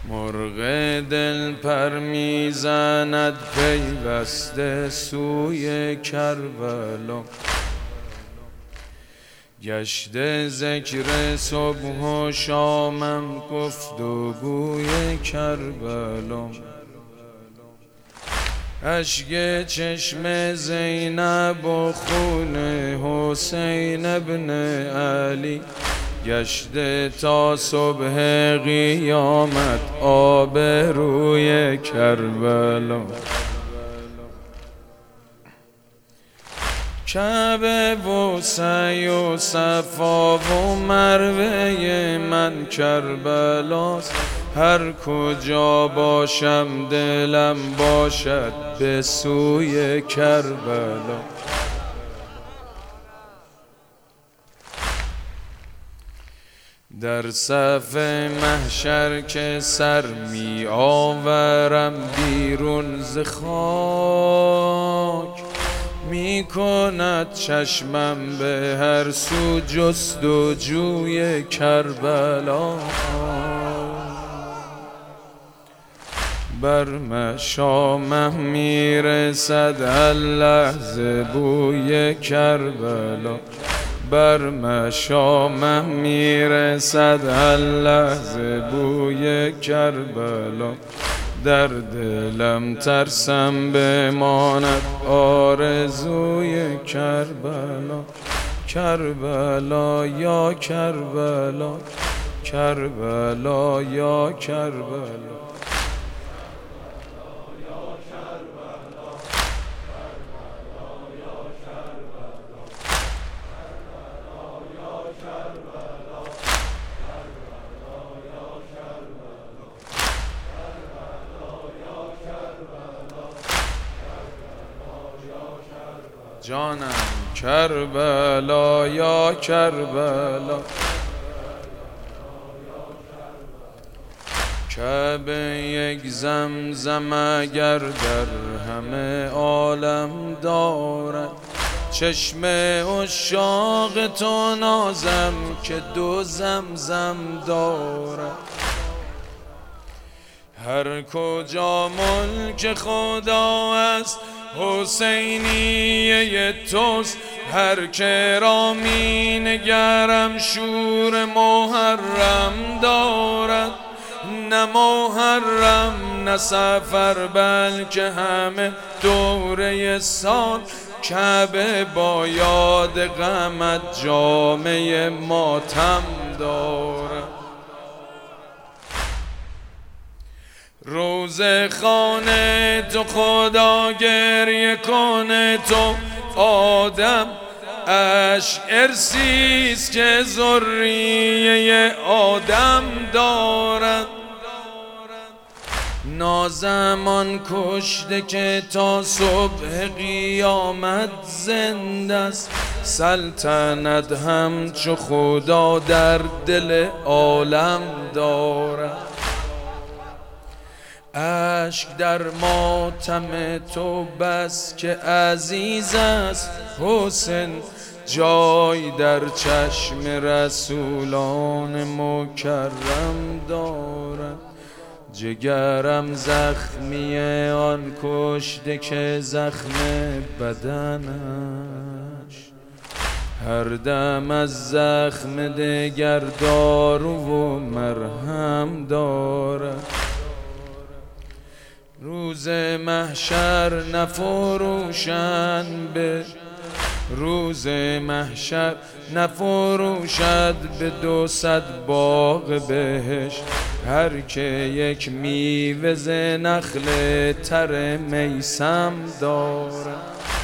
مرغ دل پر میزند پیوسته سوی کربلا، گشته ذکر صبح و شامم گفتگوی کربلا. اشک چشم زینب و خون حسین ابن علی، گشته تا صبح قیامت آب روی کربلا. کعبه و سعی و صفا و مروه من کربلاست، هر کجا باشم دلم باشد به سوی کربلا. در صف محشر که سر می آورم بیرون ز خاک، می کند چشمم به هر سو جستجوی کربلا. بر مشامم می رسد هر لحظه بوی کربلا، بر مشامم می رسد هر لحظه بوی کربلا. در دلم ترسم بماند آرزوی کربلا. کربلا یا کربلا، کربلا یا کربلا. جانم کربلا یا کربلا. کعبه یک زمزم اگر در همه عالم دارد، چشم عشاق تو نازم که دو زمزم دارد. هر کجا ملک خدا است حسینیه توست، هر که را می نگرم شور محرم دارد. نه محرم نه سفر بلکه همه دوره سال، کعبه با یاد غمت جامه ماتم دارد. روزه خانه تو خدا گریه کنه تو آدم، اشک ارسیست که ذریه آدم دارد. نازمان کشته که تا صبح قیامت زنده است، سلطنت همچو خدا در دل عالم دارد. اشک در ماتم تو بس که عزیز است حسین، جای در چشم رسولان مکرم دارد. جگرم زخمی آن کشته که زخم بدنش، هر دم از زخم دگر دارو و مرهم دارد. روز محشر نفروشن به روز محشر نفروشد به 200 باغ بهشت، هر که یک میوه ز نخل تر میسم دارد.